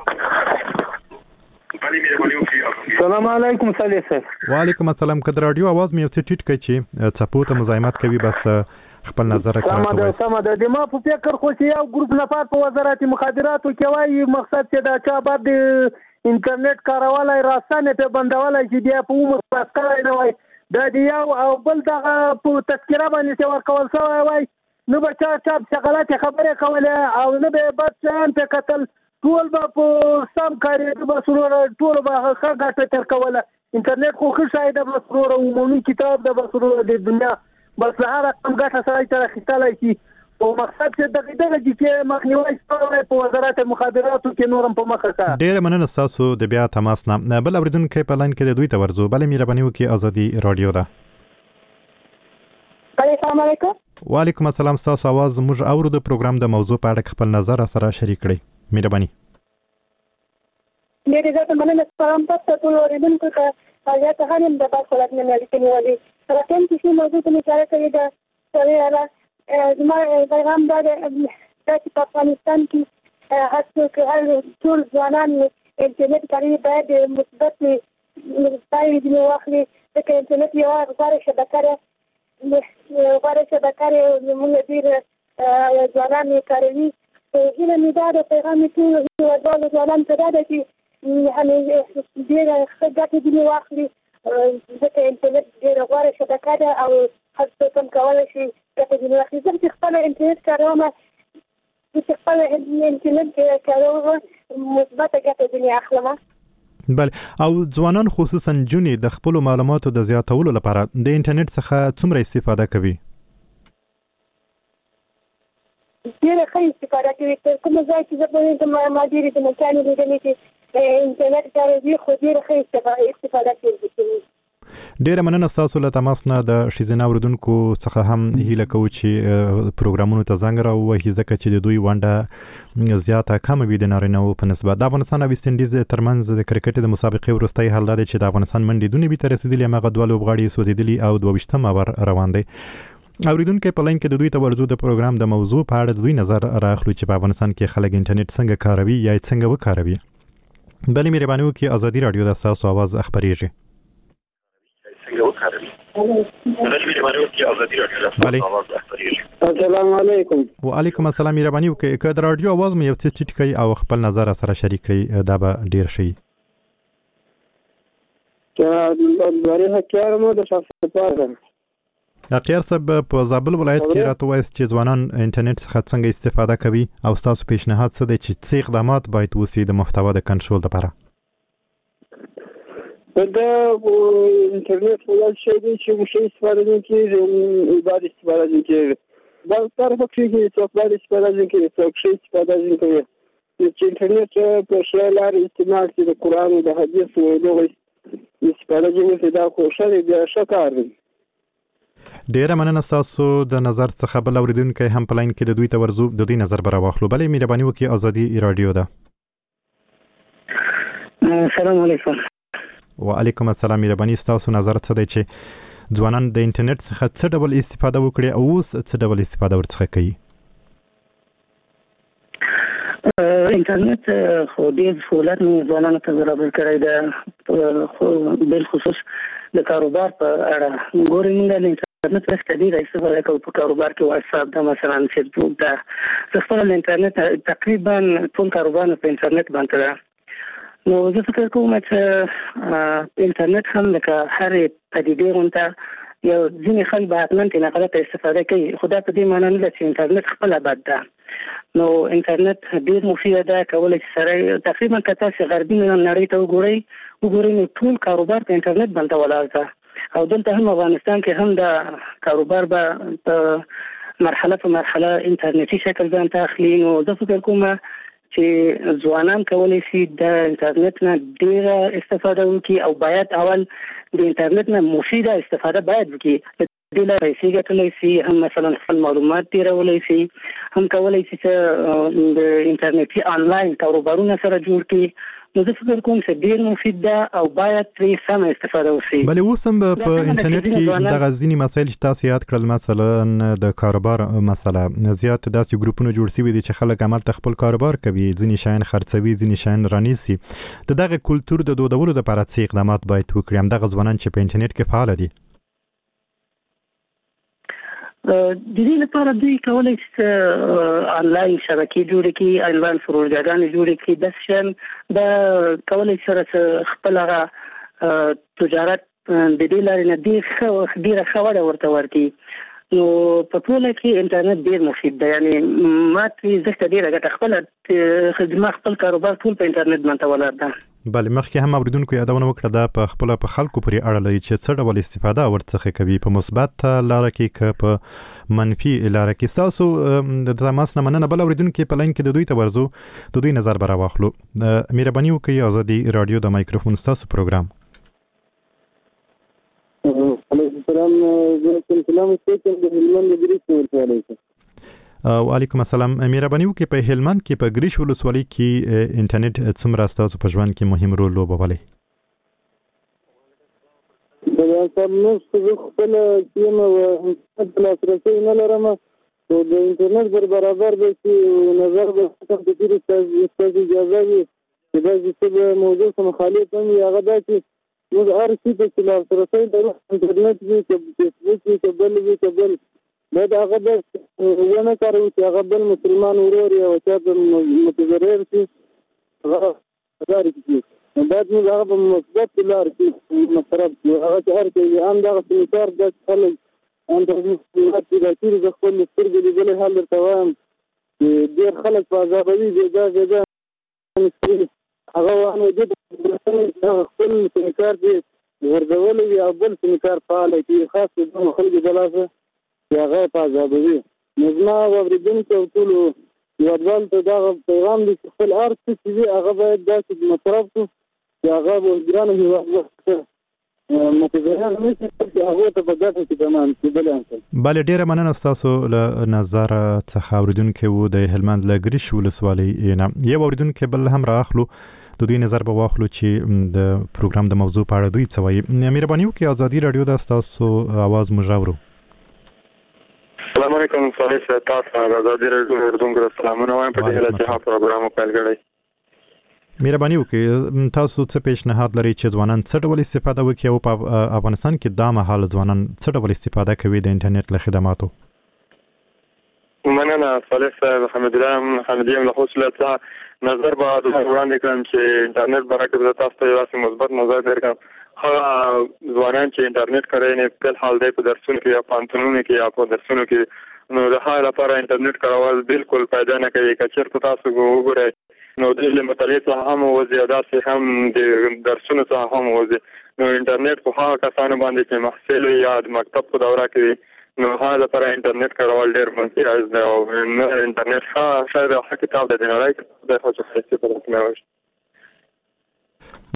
السلام علیکم صالح صاحب. وعلیکم السلام. کله رادیو आवाज مې یو څه ټیټ کړئ چې څپو ته مزاحمت کوي بس خپل نظر راکړئ. سم ده سم ده د ما په فکر خو چې یو ګروپ نفر په وزارت مخابراتو کې وایي مقصد چې دا چا بعد انټرنیټ کارولای راستانه په بندولای چې بیا په عمر پاس کړای نه وای دا دی یو او بل دغه په تذکره باندې چې ورکول شوی وای نو به چا چا غلط خبره کوله او نه به بس ځان په قتل ټول به په سم کاری به سرور ټول به ښه ګټه تر کوله. انټرنیټ خو ښه شاید به سرور عمومي کتاب د سرور د دنیا بس هر رقم ګټه سره تر اخیستلای شي او مقصد چې دغه دغه چې مخنیوي شوی په وزارت مخابراتو کې نورم په مخه کا. ډیر مننه تاسو د بیا تماس نه بل اوریدونکو په لاین کې د دوی ته ورزو. بلې مهرباني وکړئ ازادي رادیو ده. السلام علیکم. وعلیکم السلام. تاسو आवाज موږ اورو د پروګرام د موضوع په اړه خپل نظر سره شریک کړئ. مهرباني. ډیر زیات مننه سلام تاسو ټول اوریدونکو ته یا ته هم د تاسو خلک نه لیکنې ولې راکم چې موضوع ته مشاره کوي دا سره زما پیغام دا چې په افغانستان کې هر څوک هر ټول ځوانان انټرنیټ کاروي باید مثبت ځای دی واخلي ځکه انټرنیټ یو غوره شبکه ده غوره شبکه ده موږ ډېر ځوانان یې کاروي. هیله مې دا ده پیغام مې ټول هېوادوالو ځوانانو ته دا ده چې ډېره ښه ګټه ځینې واخلي ځکه انټرنیټ ډېره غوره شبکه ده او هر څوک هم کولی شي ګټه ځینې واخلي. زه چې خپله انټرنیټ کاروم چې خپله انټرنیټ کاروم مثبته ګټه ځینې اخلم. بله او ځوانان خصوصا نجونې د خپلو معلوماتو د زیاتولو لپاره د انټرنیټ څخه څومره استفاده کوي؟ ډېره ښه استفاده کوي. تر کومه ځای چې زه پوهېږم ما ډېرې د مکانې لیدلې چې انټرنیټ کاروي خو ډېره ښه استفاده کوي. ډیره مننه تاسو له تماس نه د شیزنا اوریدونکو څخه هم هیله کوو چې پروګرامونو ته زنګ راووهي ځکه چې د دوی ونډه زیاته کم وي د نارینه‌وو په نسبت. د افغانستان او ویسټ انډیز ترمنځ د کرکټ د مسابقې وروستی حال دا دی چې د افغانستان منډې دونې به ته رسېدلي هماغه دوه لوبغاړي سوځېدلي او دوه ویشتم اوور روان دی. اوریدونکو په لاین کې د دوی ته ورزو د پروګرام د موضوع په اړه د دوی نظر راخلو چې په افغانستان کې خلک انټرنیټ څنګه کاروي یا څنګه وکاروي. بلې مهرباني وکړئ ازادي رادیو د تاسو आवाज خبرېږي. السلام علیکم. وعلیکم السلام. مهرباني وکړئ که د رادیو आवाज مې یو څه ټیټ کړئ او خپل نظر سره شریک کړئ دا به ډیر شي. بری حکیار مو د شخصیت لپاره حکیار صاحب په زابل ولایت کې راته وایست چې ځوانان انټرنیټ څخه څنګه استفاده کوي او تاسو پیشنهاد څه دی چې څه اقدامات باید وشي د محتوا د کنټرول لپاره؟ دا انټرنیټ ولر شي چې موږ استفاده کوي باید استفاده کوي دا طرف کې چې څوک باید استفاده کوي څوک شي استفاده کوي چې انټرنیټ په شای لار استعمال کړي د قرآن او د حدیث او دغه استفاده کوي دا خو شری بیا شکار دی. ډیره مننه تاسو د نظر څخه. بل اوریدونکو هم په لاین کې د دوی ته ورزو د دوی نظر به راواخلو. بلې مهرباني وکړئ ازادي رادیو ده. السلام علیکم. وعلیکم السلام. مهرباني تاسو نظر څه دی چې ځوانان د انټرنیټ څخه څه ډول استفاده وکړي او اوس څه ډول استفاده ورڅخه کوي؟ انټرنیټ خو ډېر سهولت ځوانانو ته برابر کړی ده خو بالخصوص د کاروبار په اړه ګورئ موږ د انټرنیټ څخه ډېره استفاده کوو په کاروبار کې واتساپ ده مثلا فیسبوک ده. زه خپله د انټرنیټ تقریبا ټول کاروبارونه په انټرنیټ باندې ده نو زه فکر کوم چې انټرنیټ هم لکه هر پدیدې غونډه یو ځینې خلک به حتما ترې غلطه استفاده کوي، خو دا په دې معنی نه ده چې انټرنیټ خپله بد ده. نو انټرنیټ ډېر مفیده ده، کولی چې سړی تقریبا که تاسې غربي نړۍ ته وګورئ وګورئ نو ټول کاروبار په انټرنیټ باندې ولاړ ده، او دلته هم افغانستان کې هم د کاروبار به په مرحله په مرحله انټرنیټي شکل ځان ته اخلي. نو زه فکر کوم چې ځوانان کولی شي د انټرنیټ نه ډېره استفاده وکړي، او باید اول د انټرنیټ نه مفیده استفاده باید وکړي. دې لاره پیسې ګټلی شي، هم مثلا خپل معلومات تېرولی شي، هم کولی شي چې د انټرنیټي آنلاین کاروبارونه سره جوړ کړي. نو زه فکر کوم چې ډېر مفید ده او باید ترې سمه استفاده وشي. بلې اوس هم په انټرنیټ کې دغه ځینې مسایل چې تاسو یاد کړل، مثلا د کاروبار مسله، زیات داسې ګروپونه جوړ شوي دي چې خلک عملته خپل کاروبار کوي، ځینې شیان خرڅوي، ځینې شیان رانیسي. د دغه کلتور د دودولو لپاره څه اقدامات باید وکړي، همدغه ځوانان چې په انټرنیټ کې فعال دي؟ د دې لپاره دوی کولی چې آنلاین شبکې جوړې کړي، آنلاین پروژه‌ګانې جوړې کړي. داسې شیان به کولی سره خپل هغه تجارت د دې لارې نه ډېره ښه وده ورته ورکړي. نو په ټوله کې انټرنیټ ډېر مفید دی، یعنې ما ترې زه ته ډېره ګټه خپله خدمه خپل کاروبار ټول په انټرنیټ باندې ولاړ ده. بله، مخکې هم اوریدونکو یادونه وکړه دا په خپله په خلکو پورې اړه لري چې څه ډول استفاده ورڅخه کوي، په مثبت لاره کې که په منفي لاره کې. ستاسو د تماس نه مننه. بل اوریدونکي په لاین کې د دوی ته ورځو، د دوی نظر به راواخلو. مهرباني وکړئ، ازادي راډیو د مایکروفون ستاسو پروګرام. علیکم السلام، زه کوم سلام ستاسو د هلمند د ګریش ولسوالۍ څخه. وعلیکم السلام. مهرباني وکړئ، په هلمند کې په ګریش ولسوالۍ کې انټرنیټ څومره ستاسو په ژوند کې مهم رول لوبولی؟ دا سم نو څه خپل کیم او انټرنیټ لاسرسي نه لرم، او د انټرنیټ پر برابر به چې نظر به کوم د دې ستاسو اجازه وي چې دا چې موضوع سره مخالف هم هغه دا چې موږ هر څه چې لاسرسي درو انټرنیټ وي، چې فیسبوک وي، چې بل وي، چې بل دا د هغه د ونه کارو چې هغه بل مسلمان ورور یا چې متضرر شي هغه لارې کې باید موږ هغه په مثبت لار کې مصرف کړو. هغه چې هر څه هم دغه سمیکار د خلک انټرنیټ کې د تیر د خپل سترګې لیدلې حال درته وایم چې ډېر خلک په عذابوي جدا جدا هغه وانه د خپل سمیکار دې ورځولې وي او بل سمیکار فعال کړي، خاص د خلکو د لاسه چې هغه په عذابوي. نو زما واورېدونکي او ټولو هېوادوالو ته دغه پیغام دی چې خپل هر څه چې وي هغه باید داسې مصرف کړو چې هغه به ګرانو هېوادوالو ته متضرر نه شي، چې هغو ته په ګټه کې تمام شي. بله، ډېره مننه ستاسو له نظره څخه. اورېدونکی و د هلمند له ګریش ولسوالۍ نه. یو اورېدونکی بل هم رااخلو، د دوی نظر به واخلو چې د پروګرام د موضوع په اړه دوی څه وایي. مهرباني وکړئ، ازادي راډیو ده، ستاسو اواز موږ اورو. السلام علیکم. صالح صاحب، تاسو د ازادي راډیو اردوونکو ته سلامونه وایم په دې هیله چې ها پروګرام پیل کړی. مهرباني وکړئ، تاسو څه پیشنهاد لرئ چې ځوانان څه ډول استفاده وکړي، او په افغانستان کې دا مهال ځوانان څه ډول استفاده کوي د انټرنیټ له خدماتو؟ مننه صالح صاحب. حمدالله حمدیم له حوصله څخه نظر به وړاندې کړم چې انټرنیټ برکت زه تاسو ته یو مثبت نظر درکړم. هغه ځوانان چې انټرنیټ کاروي نه په حال دی په درسونو کې یا پانتونونو کې یا په درسونو کې، نو د هغه لپاره انټرنیټ کارول بالکل پیدا نه کوي. که چېرته تاسو وګورئ نو د مطالعې څخه هم وځي، داسې هم د درسونو څخه هم وځي. نو انټرنیټ په هغه کسانو باندې چې محصل یا د مکتب په دوره کې، نو هغه لپاره انټرنیټ کارول ډېر ممتاز دی. او انټرنیټ ښه شی دی، ښه کتاب دی، د نړۍ کتاب دی، خو چې ښایستې په رسمه وشي.